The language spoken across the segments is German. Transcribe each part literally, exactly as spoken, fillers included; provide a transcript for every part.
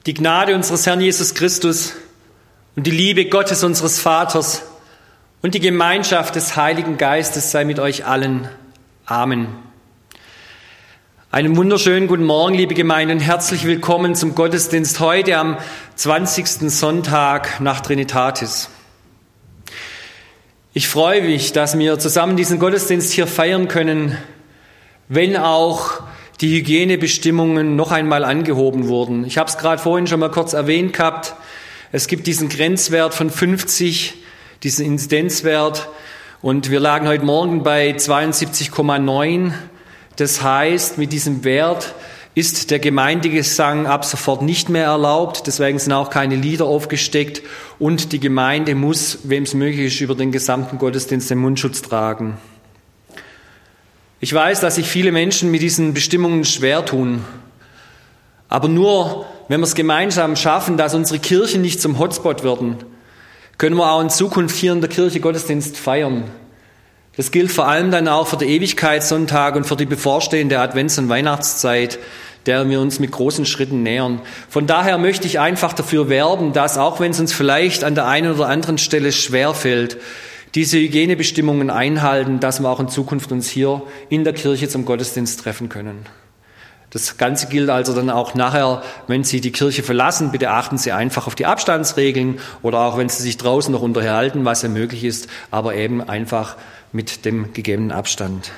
Die Gnade unseres Herrn Jesus Christus und die Liebe Gottes unseres Vaters und die Gemeinschaft des Heiligen Geistes sei mit euch allen. Amen. Einen wunderschönen guten Morgen, liebe Gemeinde, und herzlich willkommen zum Gottesdienst heute am zwanzigsten Sonntag nach Trinitatis. Ich freue mich, dass wir zusammen diesen Gottesdienst hier feiern können, wenn auch die Hygienebestimmungen noch einmal angehoben wurden. Ich habe es gerade vorhin schon mal kurz erwähnt gehabt. Es gibt diesen Grenzwert von fünfzig, diesen Inzidenzwert, und wir lagen heute Morgen bei zweiundsiebzig Komma neun. Das heißt, mit diesem Wert ist der Gemeindegesang ab sofort nicht mehr erlaubt. Deswegen sind auch keine Lieder aufgesteckt und die Gemeinde muss, wem es möglich ist, über den gesamten Gottesdienst den Mundschutz tragen. Ich weiß, dass sich viele Menschen mit diesen Bestimmungen schwer tun. Aber nur, wenn wir es gemeinsam schaffen, dass unsere Kirchen nicht zum Hotspot werden, können wir auch in Zukunft hier in der Kirche Gottesdienst feiern. Das gilt vor allem dann auch für den Ewigkeitssonntag und für die bevorstehende Advents- und Weihnachtszeit, der wir uns mit großen Schritten nähern. Von daher möchte ich einfach dafür werben, dass, auch wenn es uns vielleicht an der einen oder anderen Stelle schwerfällt, diese Hygienebestimmungen einhalten, dass wir auch in Zukunft uns hier in der Kirche zum Gottesdienst treffen können. Das Ganze gilt also dann auch nachher, wenn Sie die Kirche verlassen. Bitte achten Sie einfach auf die Abstandsregeln oder auch wenn Sie sich draußen noch unterhalten, was ja möglich ist, aber eben einfach mit dem gegebenen Abstand.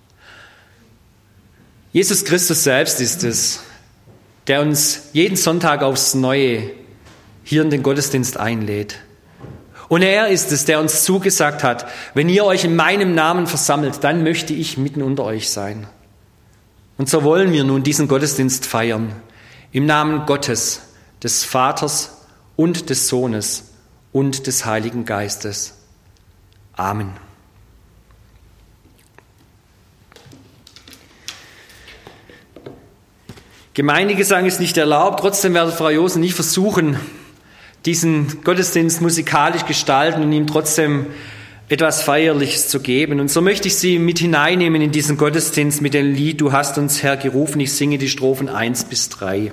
Jesus Christus selbst ist es, der uns jeden Sonntag aufs Neue hier in den Gottesdienst einlädt. Und er ist es, der uns zugesagt hat, wenn ihr euch in meinem Namen versammelt, dann möchte ich mitten unter euch sein. Und so wollen wir nun diesen Gottesdienst feiern, im Namen Gottes, des Vaters und des Sohnes und des Heiligen Geistes. Amen. Gemeindegesang ist nicht erlaubt, trotzdem werde Frau Josen nicht versuchen, diesen Gottesdienst musikalisch gestalten und ihm trotzdem etwas Feierliches zu geben. Und so möchte ich Sie mit hineinnehmen in diesen Gottesdienst mit dem Lied Du hast uns, Herr, gerufen. Ich singe die Strophen eins bis drei.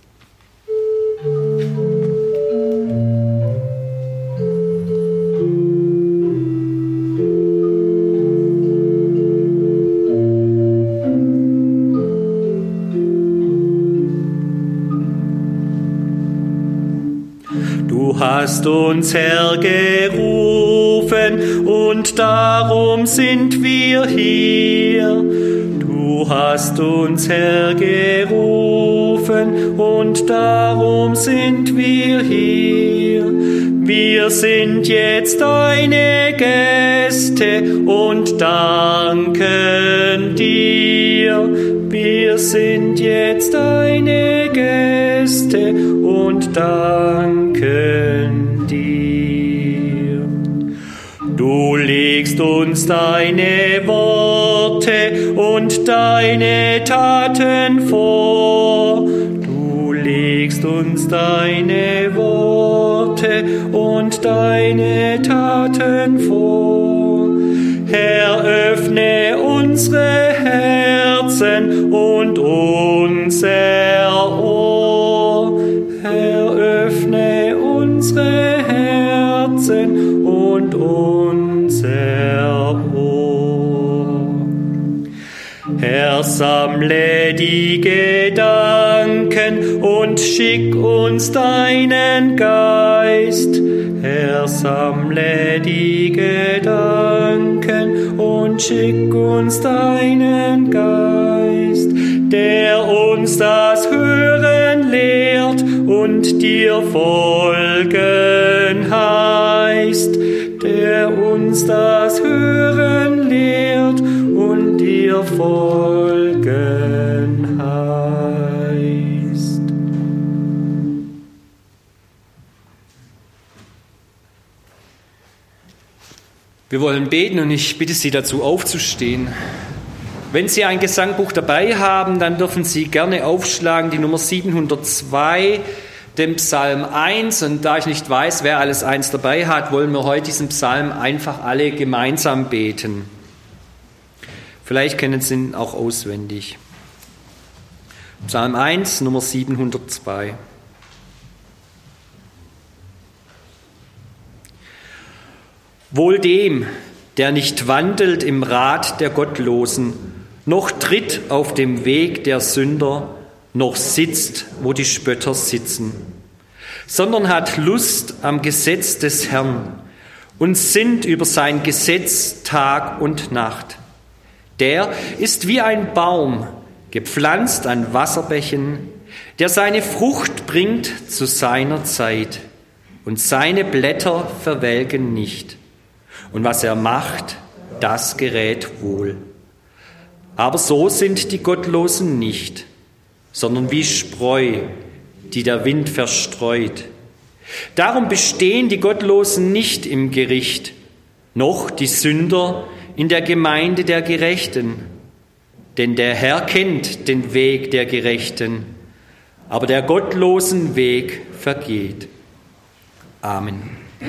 Du hast uns, Herr, gerufen, und darum sind wir hier. Du hast uns, Herr, gerufen, und darum sind wir hier. Wir sind jetzt deine Gäste und danken dir. Wir sind jetzt deine Gäste und danken dir. Du legst uns deine Worte und deine Taten vor. Du legst uns deine Worte und deine Taten vor. Herr, öffne unsere Herzen und unser Ohr. Herr, öffne unsere Herzen und unser Ohr. Herr, sammle die Gedanken und schick uns deinen Geist. Herr, sammle die Gedanken und schick uns deinen Geist, der uns das Hören lehrt und dir folgen heißt, der uns das Hören lehrt und dir folgen heißt. Wir wollen beten und ich bitte Sie dazu aufzustehen. Wenn Sie ein Gesangbuch dabei haben, dann dürfen Sie gerne aufschlagen die Nummer siebenhundertzwei, den Psalm eins. Und da ich nicht weiß, wer alles eins dabei hat, wollen wir heute diesen Psalm einfach alle gemeinsam beten. Vielleicht kennen Sie ihn auch auswendig. Psalm eins, Nummer siebenhundertzwei. Wohl dem, der nicht wandelt im Rat der Gottlosen, noch tritt auf dem Weg der Sünder, noch sitzt, wo die Spötter sitzen, sondern hat Lust am Gesetz des Herrn und sinnt über sein Gesetz Tag und Nacht. Der ist wie ein Baum, gepflanzt an Wasserbächen, der seine Frucht bringt zu seiner Zeit, und seine Blätter verwelken nicht. Und was er macht, das gerät wohl. Aber so sind die Gottlosen nicht, sondern wie Spreu, die der Wind verstreut. Darum bestehen die Gottlosen nicht im Gericht, noch die Sünder in der Gemeinde der Gerechten. Denn der Herr kennt den Weg der Gerechten, aber der gottlosen Weg vergeht. Amen.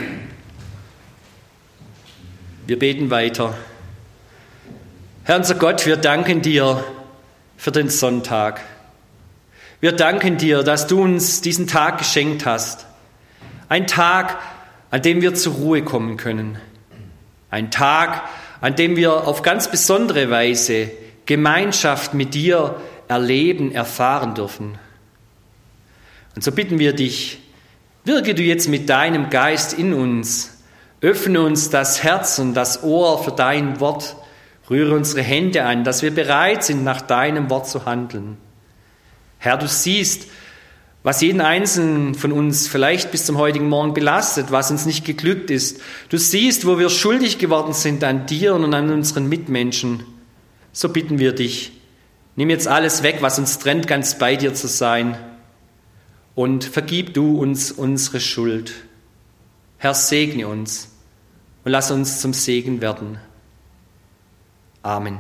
Wir beten weiter. Herr unser Gott, wir danken dir für den Sonntag. Wir danken dir, dass du uns diesen Tag geschenkt hast. Ein Tag, an dem wir zur Ruhe kommen können. Ein Tag, an dem wir auf ganz besondere Weise Gemeinschaft mit dir erleben, erfahren dürfen. Und so bitten wir dich, wirke du jetzt mit deinem Geist in uns, öffne uns das Herz und das Ohr für dein Wort, rühre unsere Hände an, dass wir bereit sind, nach deinem Wort zu handeln. Herr, du siehst, was jeden Einzelnen von uns vielleicht bis zum heutigen Morgen belastet, was uns nicht geglückt ist. Du siehst, wo wir schuldig geworden sind an dir und an unseren Mitmenschen. So bitten wir dich, nimm jetzt alles weg, was uns trennt, ganz bei dir zu sein. Und vergib du uns unsere Schuld. Herr, segne uns und lass uns zum Segen werden. Amen.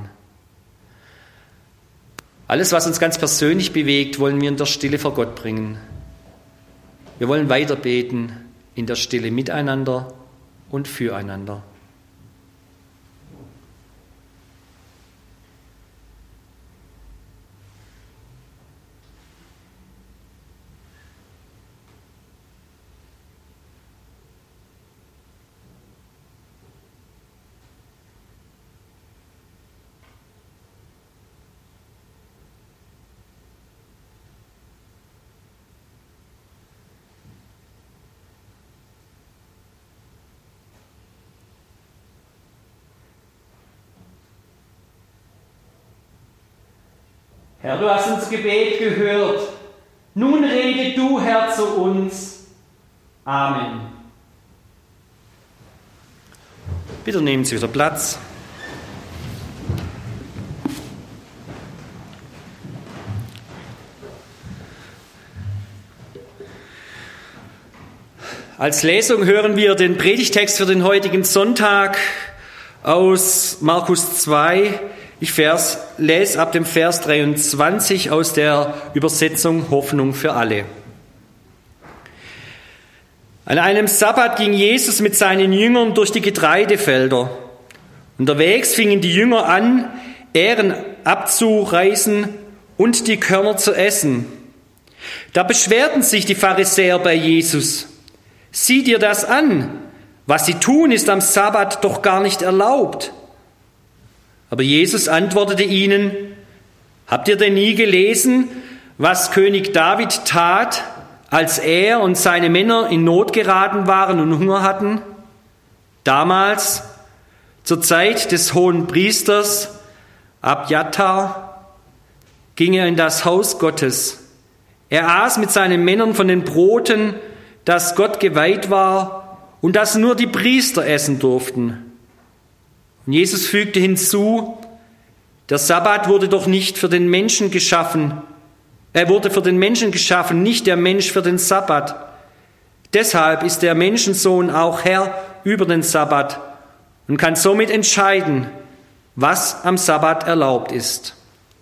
Alles, was uns ganz persönlich bewegt, wollen wir in der Stille vor Gott bringen. Wir wollen weiter beten in der Stille miteinander und füreinander. Herr, du hast uns Gebet gehört. Nun rede du, Herr, zu uns. Amen. Bitte nehmen Sie wieder Platz. Als Lesung hören wir den Predigtext für den heutigen Sonntag aus Markus zwei. Ich vers, lese ab dem Vers dreiundzwanzig aus der Übersetzung Hoffnung für alle. An einem Sabbat ging Jesus mit seinen Jüngern durch die Getreidefelder. Unterwegs fingen die Jünger an, Ähren abzureißen und die Körner zu essen. Da beschwerten sich die Pharisäer bei Jesus. Sieh dir das an, was sie tun, ist am Sabbat doch gar nicht erlaubt. Aber Jesus antwortete ihnen, habt ihr denn nie gelesen, was König David tat, als er und seine Männer in Not geraten waren und Hunger hatten? Damals, zur Zeit des hohen Priesters Abjatar, ging er in das Haus Gottes. Er aß mit seinen Männern von den Broten, das Gott geweiht war und das nur die Priester essen durften. Und Jesus fügte hinzu, der Sabbat wurde doch nicht für den Menschen geschaffen. Er wurde für den Menschen geschaffen, nicht der Mensch für den Sabbat. Deshalb ist der Menschensohn auch Herr über den Sabbat und kann somit entscheiden, was am Sabbat erlaubt ist.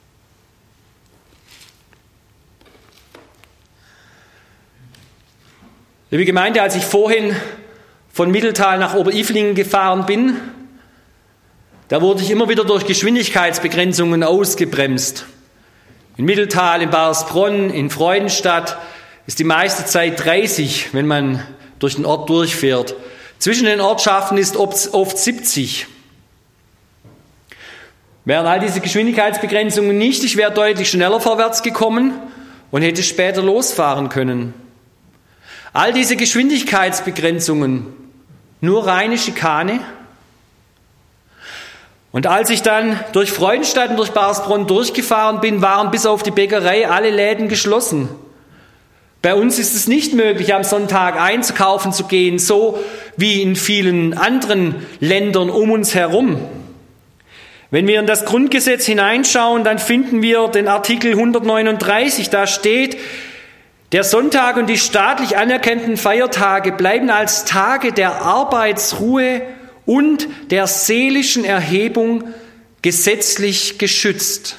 Liebe Gemeinde, als ich vorhin von Mitteltal nach Oberilflingen gefahren bin, da wurde ich immer wieder durch Geschwindigkeitsbegrenzungen ausgebremst. In Mitteltal, in Baiersbronn, in Freudenstadt ist die meiste Zeit dreißig, wenn man durch den Ort durchfährt. Zwischen den Ortschaften ist oft siebzig. Wären all diese Geschwindigkeitsbegrenzungen nicht, ich wäre deutlich schneller vorwärts gekommen und hätte später losfahren können. All diese Geschwindigkeitsbegrenzungen, nur reine Schikane. Und als ich dann durch Freudenstadt und durch Barsbronn durchgefahren bin, waren bis auf die Bäckerei alle Läden geschlossen. Bei uns ist es nicht möglich, am Sonntag einkaufen zu gehen, so wie in vielen anderen Ländern um uns herum. Wenn wir in das Grundgesetz hineinschauen, dann finden wir den Artikel hundertneununddreißig, da steht, der Sonntag und die staatlich anerkannten Feiertage bleiben als Tage der Arbeitsruhe und der seelischen Erhebung gesetzlich geschützt.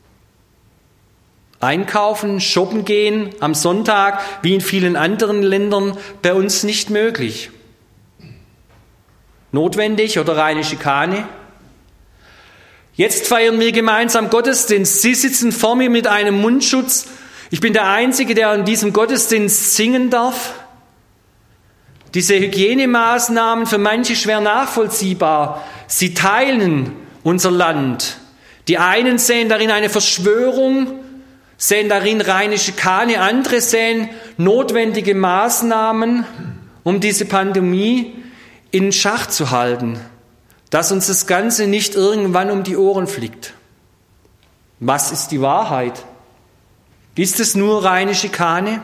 Einkaufen, shoppen gehen am Sonntag, wie in vielen anderen Ländern, bei uns nicht möglich. Notwendig oder reine Schikane? Jetzt feiern wir gemeinsam Gottesdienst. Sie sitzen vor mir mit einem Mundschutz. Ich bin der Einzige, der in diesem Gottesdienst singen darf. Diese Hygienemaßnahmen für manche schwer nachvollziehbar. Sie teilen unser Land. Die einen sehen darin eine Verschwörung, sehen darin reine Schikane. Andere sehen notwendige Maßnahmen, um diese Pandemie in Schach zu halten, dass uns das Ganze nicht irgendwann um die Ohren fliegt. Was ist die Wahrheit? Ist es nur reine Schikane?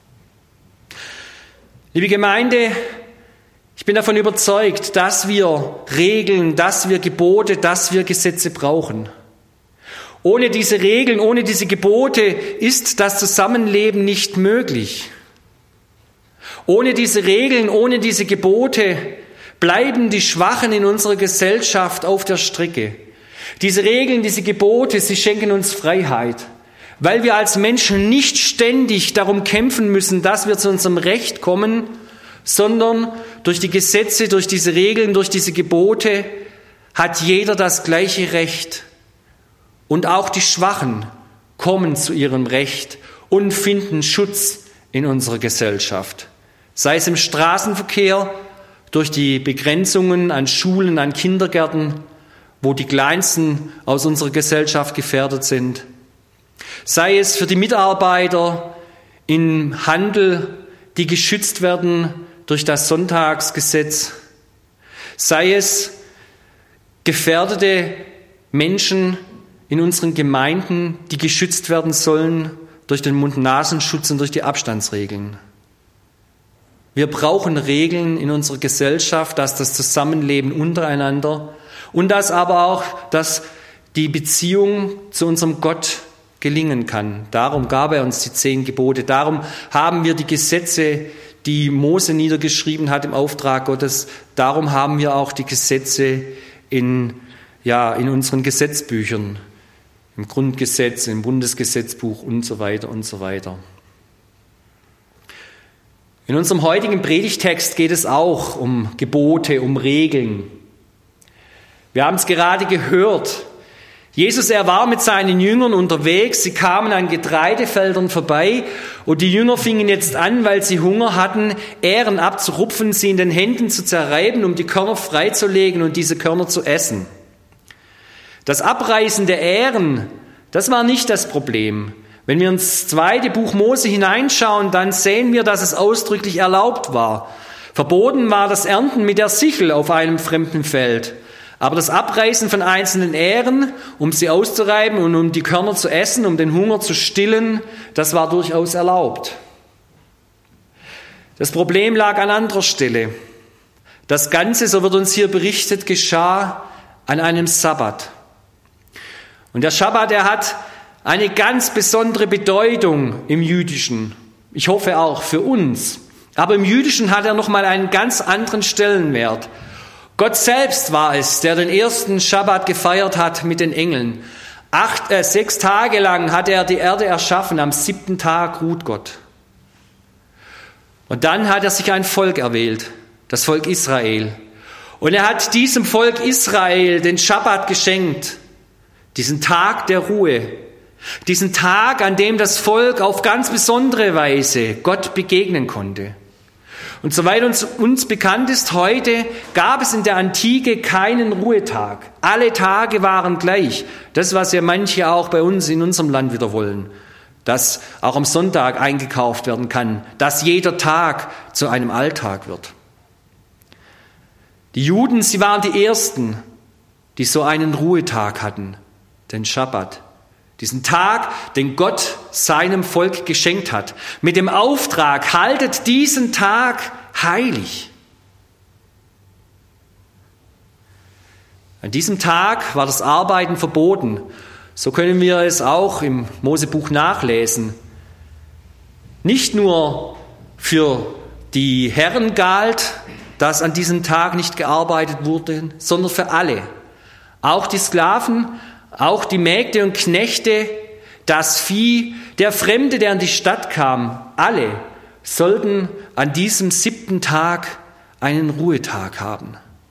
Liebe Gemeinde, ich bin davon überzeugt, dass wir Regeln, dass wir Gebote, dass wir Gesetze brauchen. Ohne diese Regeln, ohne diese Gebote ist das Zusammenleben nicht möglich. Ohne diese Regeln, ohne diese Gebote bleiben die Schwachen in unserer Gesellschaft auf der Strecke. Diese Regeln, diese Gebote, sie schenken uns Freiheit, weil wir als Menschen nicht ständig darum kämpfen müssen, dass wir zu unserem Recht kommen, sondern durch die Gesetze, durch diese Regeln, durch diese Gebote hat jeder das gleiche Recht. Und auch die Schwachen kommen zu ihrem Recht und finden Schutz in unserer Gesellschaft. Sei es im Straßenverkehr, durch die Begrenzungen an Schulen, an Kindergärten, wo die Kleinsten aus unserer Gesellschaft gefährdet sind. Sei es für die Mitarbeiter im Handel, die geschützt werden durch das Sonntagsgesetz. Sei es gefährdete Menschen in unseren Gemeinden, die geschützt werden sollen durch den Mund-Nasenschutz und durch die Abstandsregeln. Wir brauchen Regeln in unserer Gesellschaft, dass das Zusammenleben untereinander und dass aber auch, dass die Beziehung zu unserem Gott gelingen kann. Darum gab er uns die zehn Gebote. Darum haben wir die Gesetze, die Mose niedergeschrieben hat im Auftrag Gottes. Darum haben wir auch die Gesetze in, ja, in unseren Gesetzbüchern, im Grundgesetz, im Bundesgesetzbuch und so weiter und so weiter. In unserem heutigen Predigtext geht es auch um Gebote, um Regeln. Wir haben es gerade gehört. Jesus, er war mit seinen Jüngern unterwegs. Sie kamen an Getreidefeldern vorbei und die Jünger fingen jetzt an, weil sie Hunger hatten, Ähren abzurupfen, sie in den Händen zu zerreiben, um die Körner freizulegen und diese Körner zu essen. Das Abreißen der Ähren, das war nicht das Problem. Wenn wir ins zweite Buch Mose hineinschauen, dann sehen wir, dass es ausdrücklich erlaubt war. Verboten war das Ernten mit der Sichel auf einem fremden Feld. Aber das Abreißen von einzelnen Ähren, um sie auszureiben und um die Körner zu essen, um den Hunger zu stillen, das war durchaus erlaubt. Das Problem lag an anderer Stelle. Das Ganze, so wird uns hier berichtet, geschah an einem Sabbat. Und der Schabbat, der hat eine ganz besondere Bedeutung im Jüdischen. Ich hoffe auch für uns. Aber im Jüdischen hat er nochmal einen ganz anderen Stellenwert. Gott selbst war es, der den ersten Schabbat gefeiert hat mit den Engeln. Acht, äh, sechs Tage lang hat er die Erde erschaffen, am siebten Tag ruht Gott. Und dann hat er sich ein Volk erwählt, das Volk Israel. Und er hat diesem Volk Israel den Schabbat geschenkt, diesen Tag der Ruhe, diesen Tag, an dem das Volk auf ganz besondere Weise Gott begegnen konnte. Und soweit uns, uns bekannt ist heute, gab es in der Antike keinen Ruhetag. Alle Tage waren gleich. Das, was ja manche auch bei uns in unserem Land wieder wollen. Dass auch am Sonntag eingekauft werden kann. Dass jeder Tag zu einem Alltag wird. Die Juden, sie waren die Ersten, die so einen Ruhetag hatten. Den Schabbat. Diesen Tag, den Gott seinem Volk geschenkt hat. Mit dem Auftrag, haltet diesen Tag heilig. An diesem Tag war das Arbeiten verboten. So können wir es auch im Mosebuch nachlesen. Nicht nur für die Herren galt, dass an diesem Tag nicht gearbeitet wurde, sondern für alle. Auch die Sklaven, auch die Mägde und Knechte, das Vieh, der Fremde, der in die Stadt kam, alle sollten an diesem siebten Tag einen Ruhetag haben.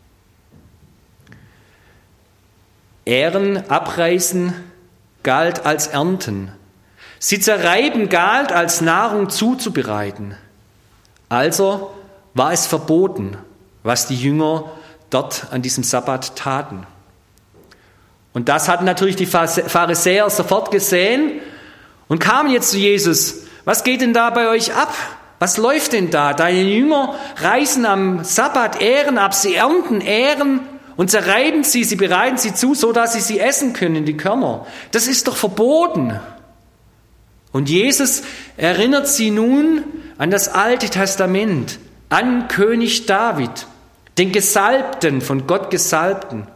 Ähren, abreißen galt als Ernten. Sie zerreiben galt als Nahrung zuzubereiten. Also war es verboten, was die Jünger dort an diesem Sabbat taten. Und das hatten natürlich die Pharisäer sofort gesehen und kamen jetzt zu Jesus. Was geht denn da bei euch ab? Was läuft denn da? Deine Jünger reißen am Sabbat Ähren ab, sie ernten Ähren und zerreiben sie, sie bereiten sie zu, so dass sie sie essen können, die Körner. Das ist doch verboten. Und Jesus erinnert sie nun an das Alte Testament, an König David, den Gesalbten, von Gott Gesalbten.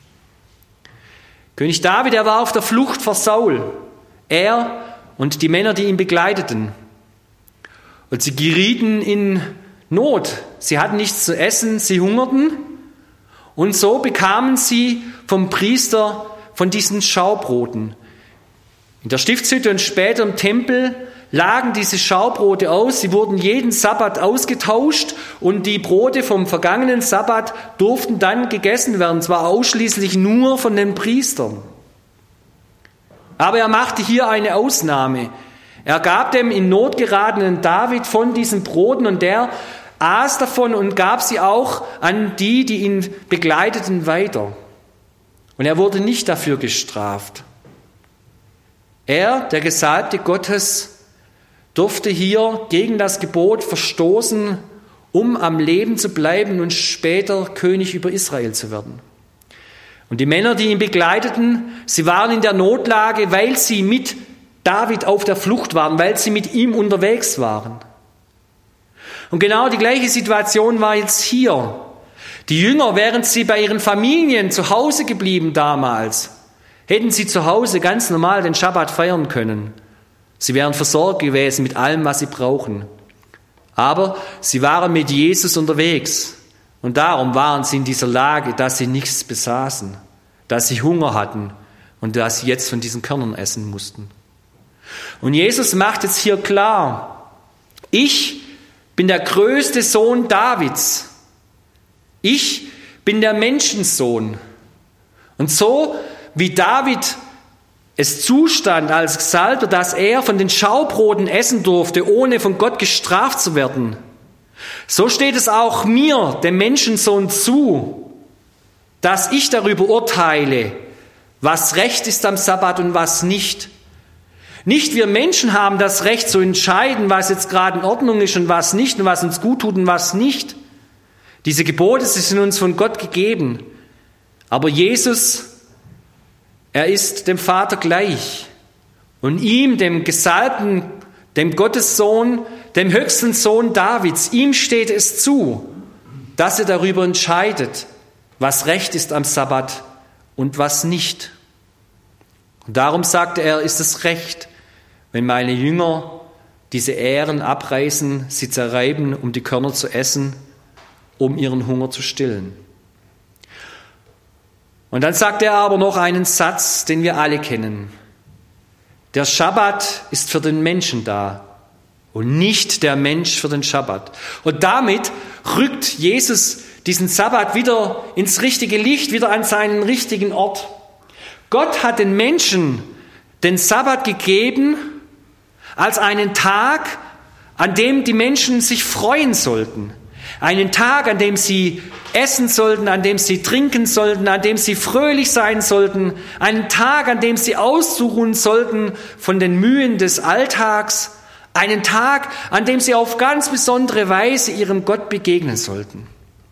König David, er war auf der Flucht vor Saul, er und die Männer, die ihn begleiteten. Und sie gerieten in Not. Sie hatten nichts zu essen, sie hungerten. Und so bekamen sie vom Priester von diesen Schaubroten. In der Stiftshütte und später im Tempel lagen diese Schaubrote aus. Sie wurden jeden Sabbat ausgetauscht und die Brote vom vergangenen Sabbat durften dann gegessen werden, zwar ausschließlich nur von den Priestern. Aber er machte hier eine Ausnahme. Er gab dem in Not geratenen David von diesen Broten und der aß davon und gab sie auch an die, die ihn begleiteten, weiter. Und er wurde nicht dafür gestraft. Er, der Gesalbte Gottes, durfte hier gegen das Gebot verstoßen, um am Leben zu bleiben und später König über Israel zu werden. Und die Männer, die ihn begleiteten, sie waren in der Notlage, weil sie mit David auf der Flucht waren, weil sie mit ihm unterwegs waren. Und genau die gleiche Situation war jetzt hier. Die Jünger, während sie bei ihren Familien zu Hause geblieben damals, hätten sie zu Hause ganz normal den Schabbat feiern können. Sie wären versorgt gewesen mit allem, was sie brauchen. Aber sie waren mit Jesus unterwegs. Und darum waren sie in dieser Lage, dass sie nichts besaßen, dass sie Hunger hatten und dass sie jetzt von diesen Körnern essen mussten. Und Jesus macht jetzt hier klar, ich bin der größte Sohn Davids. Ich bin der Menschensohn. Und so wie David es zustand als Gesalbter, dass er von den Schaubroten essen durfte, ohne von Gott gestraft zu werden, so steht es auch mir, dem Menschensohn, zu, dass ich darüber urteile, was recht ist am Sabbat und was nicht. Nicht wir Menschen haben das Recht zu entscheiden, was jetzt gerade in Ordnung ist und was nicht und was uns gut tut und was nicht. Diese Gebote, sie sind uns von Gott gegeben. Aber Jesus, er ist dem Vater gleich. Und ihm, dem Gesalbten, dem Gottessohn, dem höchsten Sohn Davids, ihm steht es zu, dass er darüber entscheidet, was recht ist am Sabbat und was nicht. Und darum sagte er, ist es recht, wenn meine Jünger diese Ähren abreißen, sie zerreiben, um die Körner zu essen, um ihren Hunger zu stillen. Und dann sagt er aber noch einen Satz, den wir alle kennen. Der Schabbat ist für den Menschen da und nicht der Mensch für den Schabbat. Und damit rückt Jesus diesen Sabbat wieder ins richtige Licht, wieder an seinen richtigen Ort. Gott hat den Menschen den Sabbat gegeben als einen Tag, an dem die Menschen sich freuen sollten. Einen Tag, an dem sie essen sollten, an dem sie trinken sollten, an dem sie fröhlich sein sollten. Einen Tag, an dem sie ausruhen sollten von den Mühen des Alltags. Einen Tag, an dem sie auf ganz besondere Weise ihrem Gott begegnen sollten.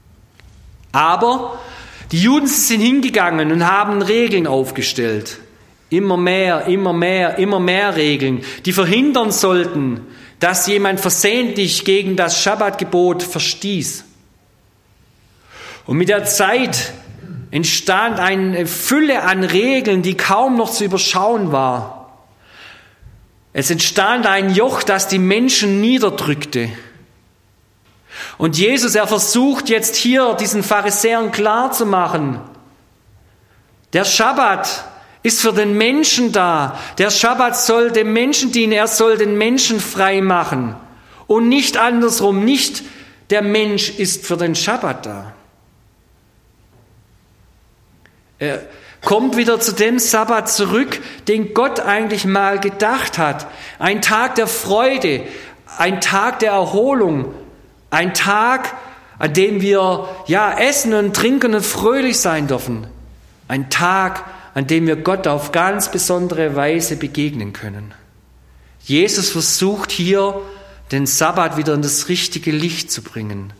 Aber die Juden sind hingegangen und haben Regeln aufgestellt. Immer mehr, immer mehr, immer mehr Regeln, die verhindern sollten, dass jemand versehentlich gegen das Schabbatgebot verstieß. Und mit der Zeit entstand eine Fülle an Regeln, die kaum noch zu überschauen war. Es entstand ein Joch, das die Menschen niederdrückte. Und Jesus, er versucht jetzt hier diesen Pharisäern klarzumachen, der Schabbat ist für den Menschen da. Der Schabbat soll dem Menschen dienen, er soll den Menschen frei machen. Und nicht andersrum, nicht der Mensch ist für den Schabbat da. Er kommt wieder zu dem Sabbat zurück, den Gott eigentlich mal gedacht hat. Ein Tag der Freude, ein Tag der Erholung, ein Tag, an dem wir ja essen und trinken und fröhlich sein dürfen. Ein Tag, an dem wir Gott auf ganz besondere Weise begegnen können. Jesus versucht hier, den Sabbat wieder in das richtige Licht zu bringen.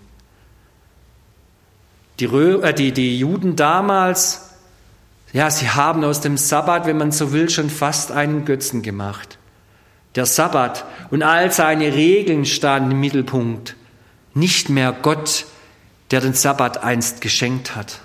Die, Rö- äh, die, die Juden damals, ja, sie haben aus dem Sabbat, wenn man so will, schon fast einen Götzen gemacht. Der Sabbat und all seine Regeln standen im Mittelpunkt. Nicht mehr Gott, der den Sabbat einst geschenkt hat.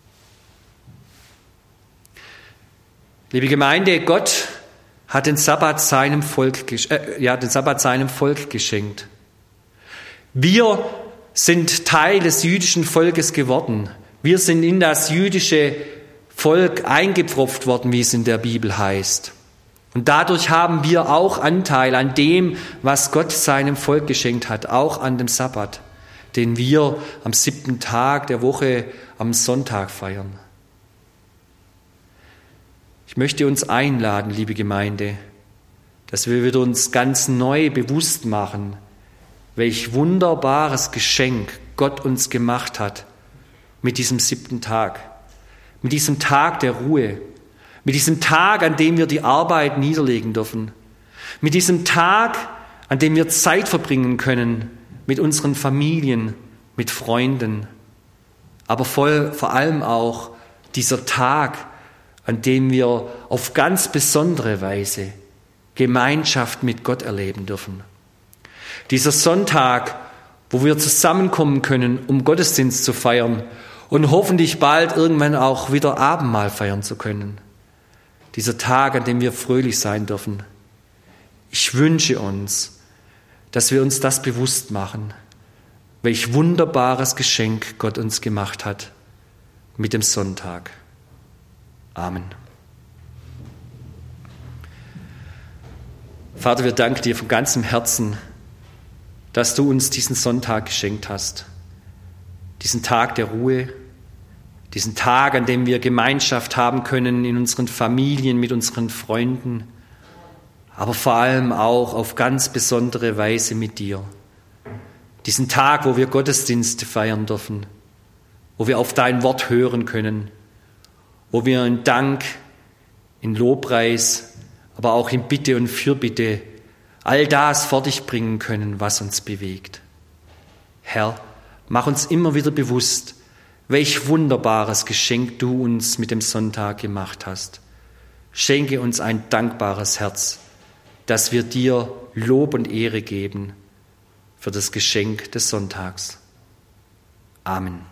Liebe Gemeinde, Gott hat den Sabbat seinem Volk, äh, ja, den Sabbat seinem Volk geschenkt. Wir sind Teil des jüdischen Volkes geworden. Wir sind in das jüdische Volk eingepfropft worden, wie es in der Bibel heißt. Und dadurch haben wir auch Anteil an dem, was Gott seinem Volk geschenkt hat, auch an dem Sabbat, den wir am siebten Tag der Woche am Sonntag feiern. Ich möchte uns einladen, liebe Gemeinde, dass wir wieder uns ganz neu bewusst machen, welch wunderbares Geschenk Gott uns gemacht hat mit diesem siebten Tag, mit diesem Tag der Ruhe, mit diesem Tag, an dem wir die Arbeit niederlegen dürfen, mit diesem Tag, an dem wir Zeit verbringen können mit unseren Familien, mit Freunden, aber voll, vor allem auch dieser Tag, an dem wir auf ganz besondere Weise Gemeinschaft mit Gott erleben dürfen. Dieser Sonntag, wo wir zusammenkommen können, um Gottesdienst zu feiern und hoffentlich bald irgendwann auch wieder Abendmahl feiern zu können. Dieser Tag, an dem wir fröhlich sein dürfen. Ich wünsche uns, dass wir uns das bewusst machen, welch wunderbares Geschenk Gott uns gemacht hat mit dem Sonntag. Amen. Vater, wir danken dir von ganzem Herzen, dass du uns diesen Sonntag geschenkt hast. Diesen Tag der Ruhe, diesen Tag, an dem wir Gemeinschaft haben können in unseren Familien, mit unseren Freunden, aber vor allem auch auf ganz besondere Weise mit dir. Diesen Tag, wo wir Gottesdienste feiern dürfen, wo wir auf dein Wort hören können, wo wir in Dank, in Lobpreis, aber auch in Bitte und Fürbitte all das vor dich bringen können, was uns bewegt. Herr, mach uns immer wieder bewusst, welch wunderbares Geschenk du uns mit dem Sonntag gemacht hast. Schenke uns ein dankbares Herz, dass wir dir Lob und Ehre geben für das Geschenk des Sonntags. Amen.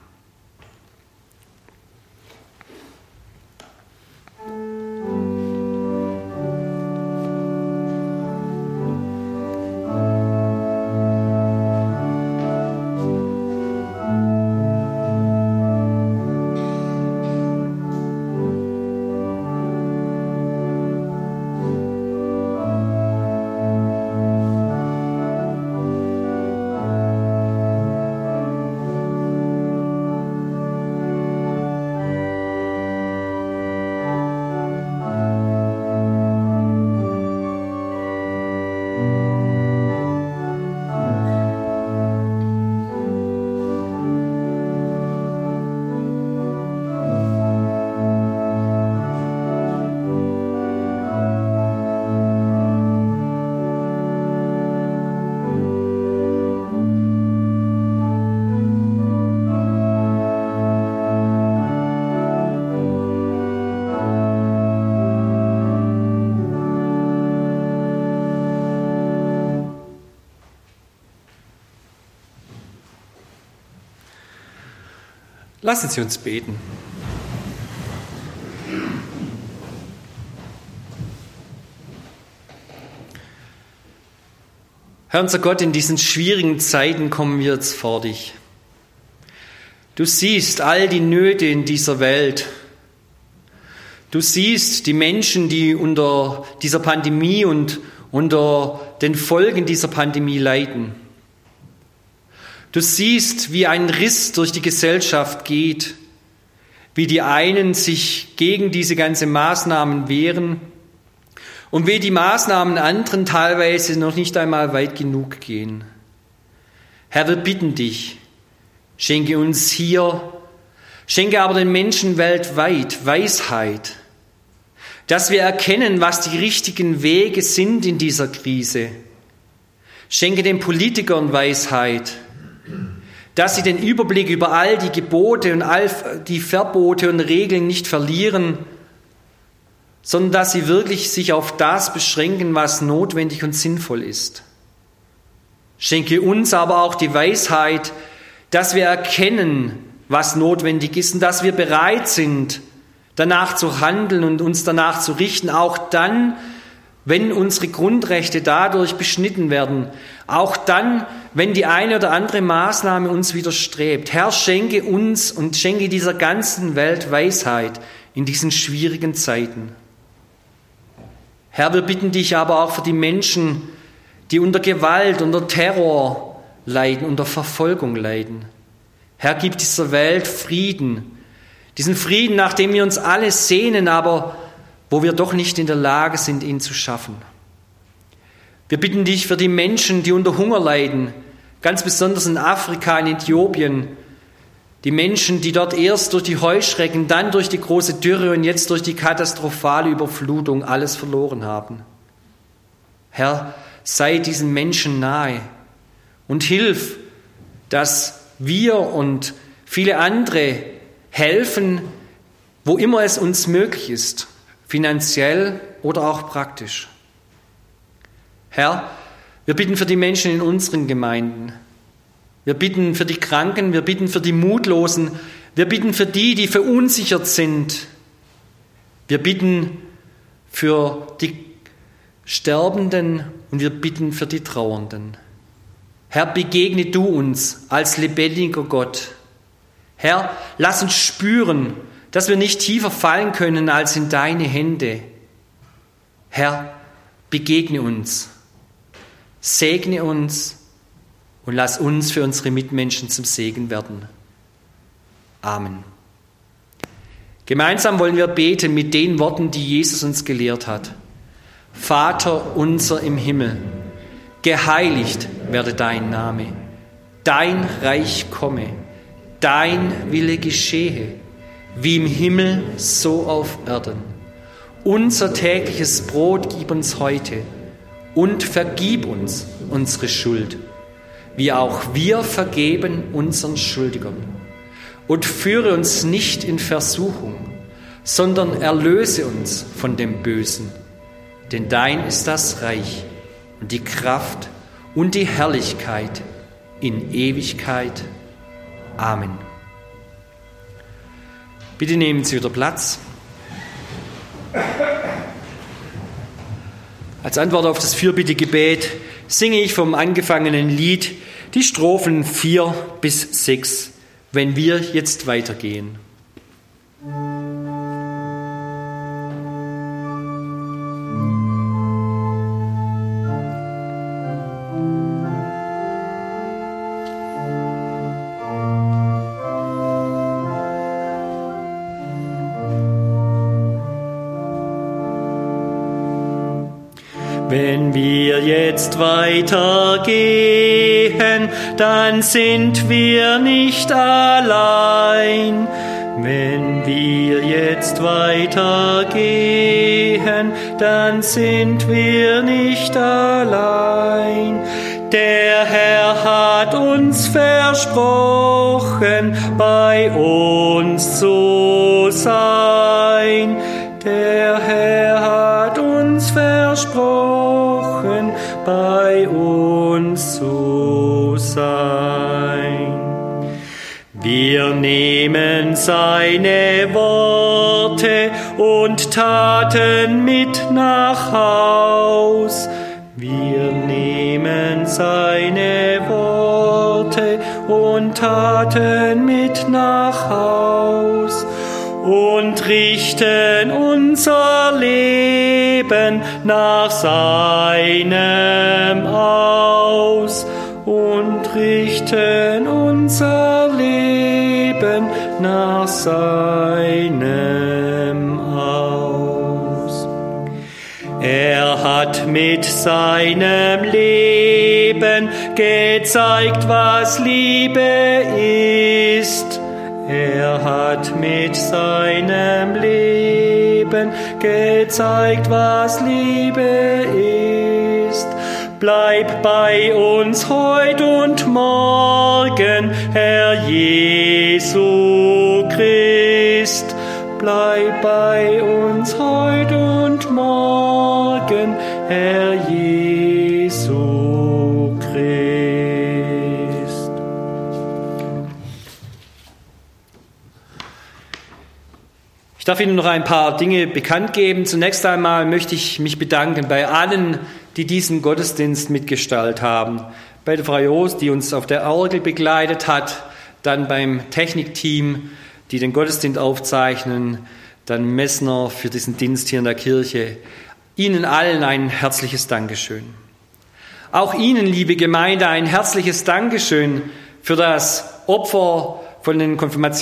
Lassen Sie uns beten. Herr unser Gott, in diesen schwierigen Zeiten kommen wir jetzt vor dich. Du siehst all die Nöte in dieser Welt. Du siehst die Menschen, die unter dieser Pandemie und unter den Folgen dieser Pandemie leiden. Du siehst, wie ein Riss durch die Gesellschaft geht, wie die einen sich gegen diese ganzen Maßnahmen wehren und wie die Maßnahmen anderen teilweise noch nicht einmal weit genug gehen. Herr, wir bitten dich, schenke uns hier, schenke aber den Menschen weltweit Weisheit, dass wir erkennen, was die richtigen Wege sind in dieser Krise. Schenke den Politikern Weisheit, dass sie den Überblick über all die Gebote und all die Verbote und Regeln nicht verlieren, sondern dass sie wirklich sich auf das beschränken, was notwendig und sinnvoll ist. Schenke uns aber auch die Weisheit, dass wir erkennen, was notwendig ist und dass wir bereit sind, danach zu handeln und uns danach zu richten, auch dann, wenn unsere Grundrechte dadurch beschnitten werden, auch dann, wenn die eine oder andere Maßnahme uns widerstrebt. Herr, schenke uns und schenke dieser ganzen Welt Weisheit in diesen schwierigen Zeiten. Herr, wir bitten dich aber auch für die Menschen, die unter Gewalt, unter Terror leiden, unter Verfolgung leiden. Herr, gib dieser Welt Frieden, diesen Frieden, nach dem wir uns alle sehnen, aber wo wir doch nicht in der Lage sind, ihn zu schaffen. Wir bitten dich für die Menschen, die unter Hunger leiden, ganz besonders in Afrika, in Äthiopien, die Menschen, die dort erst durch die Heuschrecken, dann durch die große Dürre und jetzt durch die katastrophale Überflutung alles verloren haben. Herr, sei diesen Menschen nahe und hilf, dass wir und viele andere helfen, wo immer es uns möglich ist, finanziell oder auch praktisch. Herr, wir bitten für die Menschen in unseren Gemeinden. Wir bitten für die Kranken, wir bitten für die Mutlosen, wir bitten für die, die verunsichert sind. Wir bitten für die Sterbenden und wir bitten für die Trauernden. Herr, begegne du uns als lebendiger Gott. Herr, lass uns spüren, dass wir nicht tiefer fallen können als in deine Hände. Herr, begegne uns, segne uns und lass uns für unsere Mitmenschen zum Segen werden. Amen. Gemeinsam wollen wir beten mit den Worten, die Jesus uns gelehrt hat. Vater unser im Himmel, geheiligt werde dein Name, dein Reich komme, dein Wille geschehe, wie im Himmel, so auf Erden. Unser tägliches Brot gib uns heute und vergib uns unsere Schuld, wie auch wir vergeben unseren Schuldigern. Und führe uns nicht in Versuchung, sondern erlöse uns von dem Bösen. Denn dein ist das Reich und die Kraft und die Herrlichkeit in Ewigkeit. Amen. Bitte nehmen Sie wieder Platz. Als Antwort auf das Fürbittegebet singe ich vom angefangenen Lied die Strophen vier bis sechs, wenn wir jetzt weitergehen. Wenn wir jetzt weitergehen, dann sind wir nicht allein. Wenn wir jetzt weitergehen, dann sind wir nicht allein. Der Herr hat uns versprochen, bei uns zu sein. Der Herr hat uns versprochen, bei uns zu sein. Wir nehmen nehmen seine Worte und Taten mit nach Haus. Wir nehmen seine Worte und Taten mit nach Haus und richten unser Leben nach seinem aus und richten unser Leben nach seinem aus. Er hat mit seinem Leben gezeigt, was Liebe ist. Er hat mit seinem Leben gezeigt, was Liebe ist. Bleib bei uns heut und morgen, Herr Jesu Christ. Bleib bei uns heut und morgen, Herr Jesu Christ. Ich darf Ihnen noch ein paar Dinge bekannt geben. Zunächst einmal möchte ich mich bedanken bei allen, die diesen Gottesdienst mitgestaltet haben. Bei der Frau Joos, die uns auf der Orgel begleitet hat, dann beim Technikteam, die den Gottesdienst aufzeichnen, dann Messner für diesen Dienst hier in der Kirche. Ihnen allen ein herzliches Dankeschön. Auch Ihnen, liebe Gemeinde, ein herzliches Dankeschön für das Opfer von den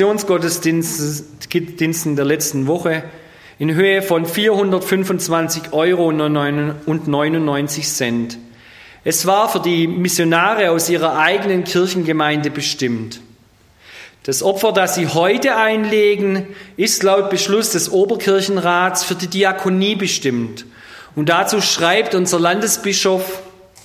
Konfirmationsgottesdiensten der letzten Woche in Höhe von vierhundertfünfundzwanzig Euro und neunundneunzig Cent. Es war für die Missionare aus ihrer eigenen Kirchengemeinde bestimmt. Das Opfer, das sie heute einlegen, ist laut Beschluss des Oberkirchenrats für die Diakonie bestimmt. Und dazu schreibt unser Landesbischof: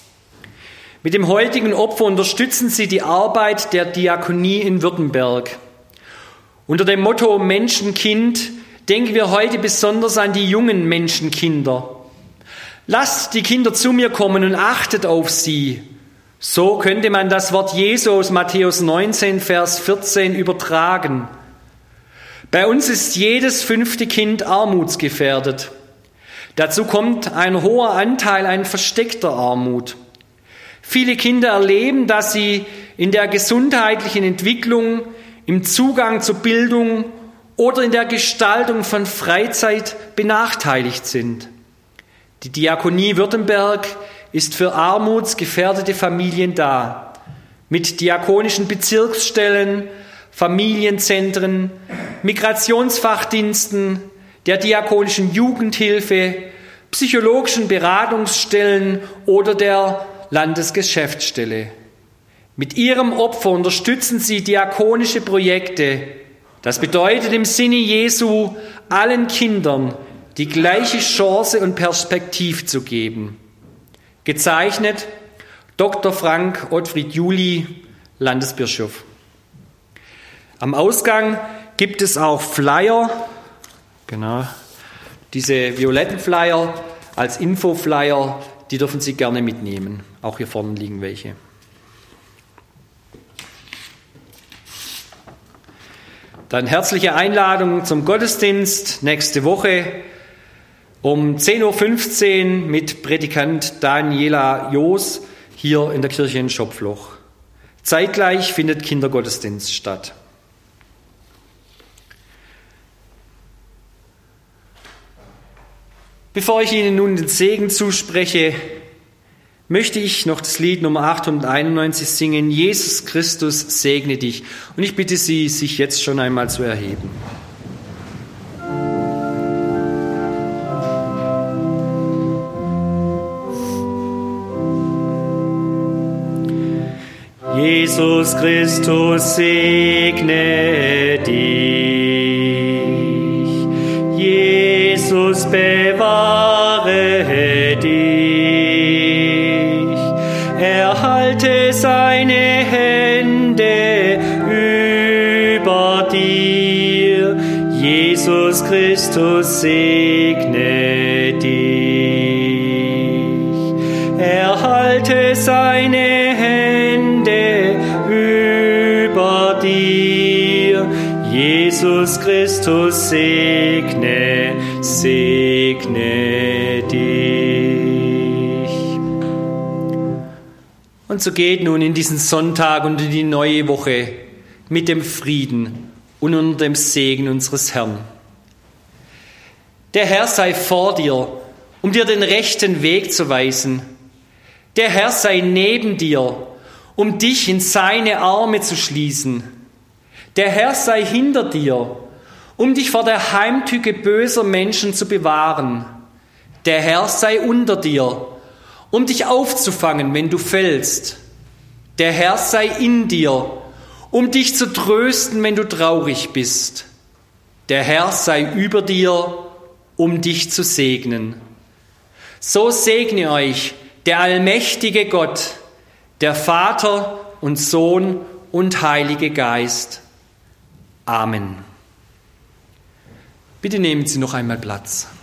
Mit dem heutigen Opfer unterstützen Sie die Arbeit der Diakonie in Württemberg. Unter dem Motto Menschenkind denken wir heute besonders an die jungen Menschenkinder. Lasst die Kinder zu mir kommen und achtet auf sie. So könnte man das Wort Jesu aus Matthäus neunzehn, Vers vierzehn übertragen. Bei uns ist jedes fünfte Kind armutsgefährdet. Dazu kommt ein hoher Anteil an versteckter Armut. Viele Kinder erleben, dass sie in der gesundheitlichen Entwicklung, im Zugang zur Bildung oder in der Gestaltung von Freizeit benachteiligt sind. Die Diakonie Württemberg ist für armutsgefährdete Familien da, mit diakonischen Bezirksstellen, Familienzentren, Migrationsfachdiensten, der diakonischen Jugendhilfe, psychologischen Beratungsstellen oder der Landesgeschäftsstelle. Mit ihrem Opfer unterstützen sie diakonische Projekte. Das bedeutet im Sinne Jesu, allen Kindern die gleiche Chance und Perspektive zu geben. Gezeichnet Doktor Frank Ottfried Juli, Landesbischof. Am Ausgang gibt es auch Flyer, genau, diese violetten Flyer als Infoflyer, die dürfen Sie gerne mitnehmen. Auch hier vorne liegen welche. Dann herzliche Einladung zum Gottesdienst nächste Woche um zehn Uhr fünfzehn mit Predikant Daniela Joos hier in der Kirche in Schopfloch. Zeitgleich findet Kindergottesdienst statt. Bevor ich Ihnen nun den Segen zuspreche, möchte ich noch das Lied Nummer achthunderteinundneunzig singen, Jesus Christus segne dich. Und ich bitte Sie, sich jetzt schon einmal zu erheben. Jesus Christus segne dich, Jesus bewahre dich, erhalte seine Hände über dir, Jesus Christus segne dich, erhalte seine Hände über dir, Jesus Jesus Christus segne, segne dich. Und so geht nun in diesen Sonntag und in die neue Woche mit dem Frieden und unter dem Segen unseres Herrn. Der Herr sei vor dir, um dir den rechten Weg zu weisen. Der Herr sei neben dir, um dich in seine Arme zu schließen. Der Herr sei hinter dir, um dich vor der Heimtücke böser Menschen zu bewahren. Der Herr sei unter dir, um dich aufzufangen, wenn du fällst. Der Herr sei in dir, um dich zu trösten, wenn du traurig bist. Der Herr sei über dir, um dich zu segnen. So segne euch der allmächtige Gott, der Vater und Sohn und Heilige Geist. Amen. Bitte nehmen Sie noch einmal Platz.